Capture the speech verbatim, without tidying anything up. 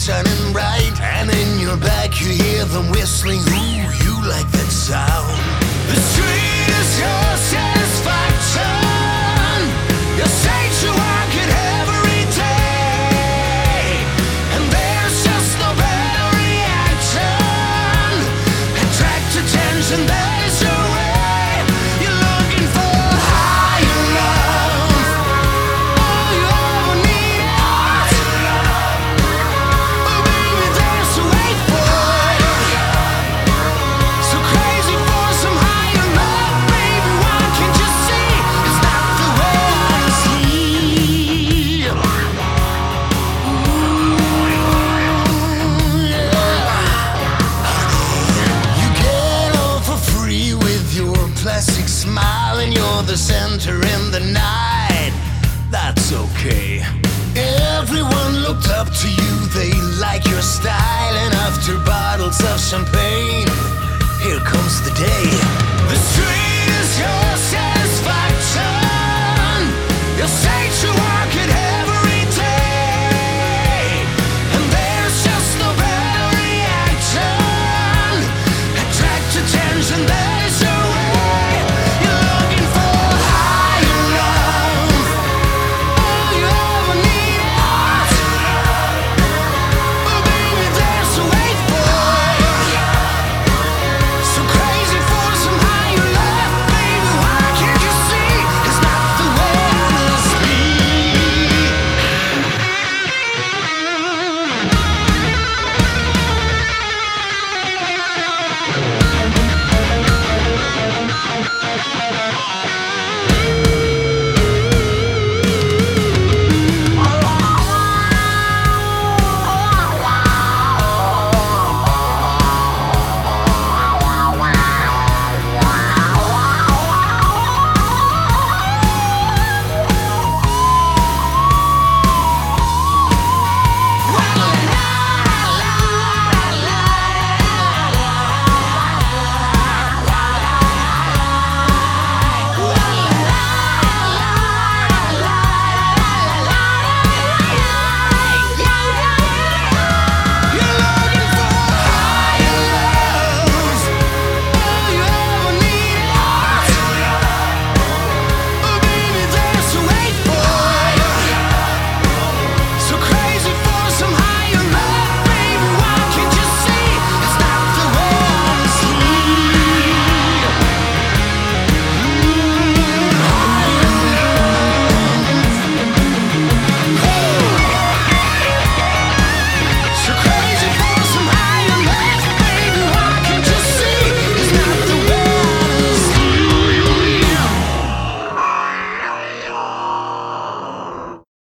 shining bright, and in your back you hear them whistling. Ooh, you like that sound. The street is your satisfaction, your sanctuary could every day, and there's just no better reaction. Attract attention, that is your way. You're looking for higher love. All you ever need is oh baby, there's a way for it. So crazy for some higher love, baby. Why can't you see it's not the way I sleep? Ooh, yeah. You get all for free with your plastic smile, and you're the center in the night. That's okay. Everyone looked up to you, they like your style, and after bottles of champagne, here comes the day.